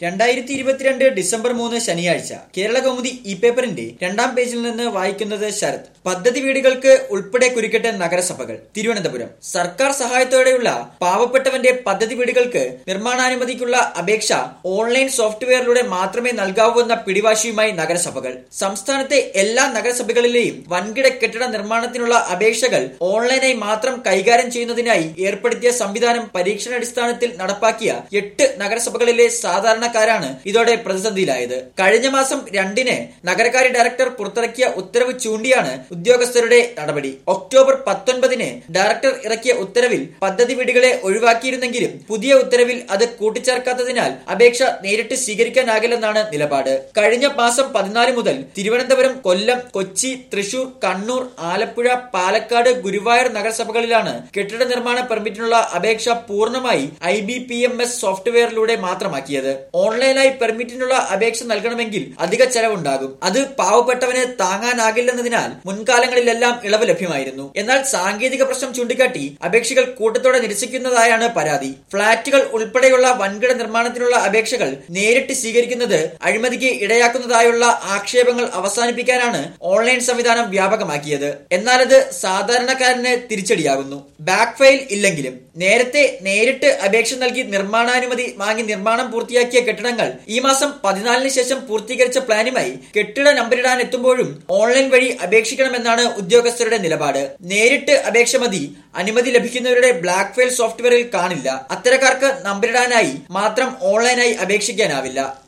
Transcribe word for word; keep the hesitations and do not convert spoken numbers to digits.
രണ്ടായിരത്തി ഇരുപത്തിരണ്ട് ഡിസംബർ മൂന്ന് ശനിയാഴ്ച കേരള കൗമുദി ഇ പേപ്പറിന്റെ രണ്ടാം പേജിൽ നിന്ന് വായിക്കുന്നത് ശരത്. പദ്ധതി വീടുകൾക്ക് ഉൾപ്പെടെ കുരുക്കട്ടെ നഗരസഭകൾ. തിരുവനന്തപുരം. സർക്കാർ സഹായത്തോടെയുള്ള പാവപ്പെട്ടവന്റെ പദ്ധതി വീടുകൾക്ക് നിർമ്മാണാനുമതിക്കുള്ള അപേക്ഷ ഓൺലൈൻ സോഫ്റ്റ്വെയറിലൂടെ മാത്രമേ നൽകാവൂവെന്ന പിടിവാശിയുമായി നഗരസഭകൾ. സംസ്ഥാനത്തെ എല്ലാ നഗരസഭകളിലെയും വൻകിട കെട്ടിട നിർമ്മാണത്തിനുള്ള അപേക്ഷകൾ ഓൺലൈനായി മാത്രം കൈകാര്യം ചെയ്യുന്നതിനായി ഏർപ്പെടുത്തിയ സംവിധാനം പരീക്ഷണാടിസ്ഥാനത്തിൽ നടപ്പാക്കിയ എട്ട് നഗരസഭകളിലെ സാധാരണക്കാരാണ് ഇതോടെ പ്രതിസന്ധിയിലായത്. കഴിഞ്ഞ മാസം രണ്ടിന് നഗരകാര്യ ഡയറക്ടർ പുറത്തിറക്കിയ ഉത്തരവ് ചൂണ്ടിയാണ് ഉദ്യോഗസ്ഥരുടെ നടപടി. ഒക്ടോബർ പത്തൊൻപതിന് ഡയറക്ടർ ഇറക്കിയ ഉത്തരവിൽ പദ്ധതി വീടുകളെ ഒഴിവാക്കിയിരുന്നെങ്കിലും പുതിയ ഉത്തരവിൽ അത് കൂട്ടിച്ചേർക്കാത്തതിനാൽ അപേക്ഷ നേരിട്ട് സ്വീകരിക്കാനാകില്ലെന്നാണ് നിലപാട്. കഴിഞ്ഞ മാസം പതിനാല് മുതൽ തിരുവനന്തപുരം, കൊല്ലം, കൊച്ചി, തൃശൂർ, കണ്ണൂർ, ആലപ്പുഴ, പാലക്കാട്, ഗുരുവായൂർ നഗരസഭകളിലാണ് കെട്ടിട നിർമ്മാണ പെർമിറ്റിനുള്ള അപേക്ഷ പൂർണ്ണമായി I B P M S സോഫ്റ്റ്വെയറിലൂടെ മാത്രമാക്കിയത്. ഓൺലൈനായി പെർമിറ്റിനുള്ള അപേക്ഷ നൽകണമെങ്കിൽ അധിക ചെലവുണ്ടാകും. അത് പാവപ്പെട്ടവന് താങ്ങാനാകില്ലെന്നതിനാൽ മുൻകാലങ്ങളിലെല്ലാം ഇളവ് ലഭ്യമായിരുന്നു. എന്നാൽ സാങ്കേതിക പ്രശ്നം ചൂണ്ടിക്കാട്ടി അപേക്ഷകൾ കൂട്ടത്തോടെ നിരസിക്കുന്നതായാണ് പരാതി. ഫ്ളാറ്റുകൾ ഉൾപ്പെടെയുള്ള വൻകിട നിർമ്മാണത്തിനുള്ള അപേക്ഷകൾ നേരിട്ട് സ്വീകരിക്കുന്നത് അഴിമതിക്ക് ഇടയാക്കുന്നതായുള്ള ആക്ഷേപങ്ങൾ അവസാനിപ്പിക്കാനാണ് ഓൺലൈൻ സംവിധാനം വ്യാപകമാക്കിയത്. എന്നാൽ അത് സാധാരണക്കാരന് തിരിച്ചടിയാകുന്നു. ബാക്ക് ഫയൽ ഇല്ലെങ്കിലും നേരത്തെ നേരിട്ട് അപേക്ഷ നൽകി നിർമ്മാണാനുമതി വാങ്ങി നിർമ്മാണം പൂർത്തിയാക്കിയ കെട്ടിടങ്ങൾ ഈ മാസം പതിനാലിന് ശേഷം പൂർത്തീകരിച്ച പ്ലാനുമായി കെട്ടിട നമ്പരിടാൻ എത്തുമ്പോഴും ഓൺലൈൻ വഴി അപേക്ഷിക്കണമെന്നാണ് ഉദ്യോഗസ്ഥരുടെ നിലപാട്. നേരിട്ട് അപേക്ഷ മതി. അനുമതി ലഭിക്കുന്നവരുടെ ബ്ലാക്ക് ഫയൽ സോഫ്റ്റ്വെയറിൽ കാണില്ല. അത്തരക്കാർക്ക് നമ്പരിടാനായി മാത്രം ഓൺലൈനായി അപേക്ഷിക്കാനാവില്ല.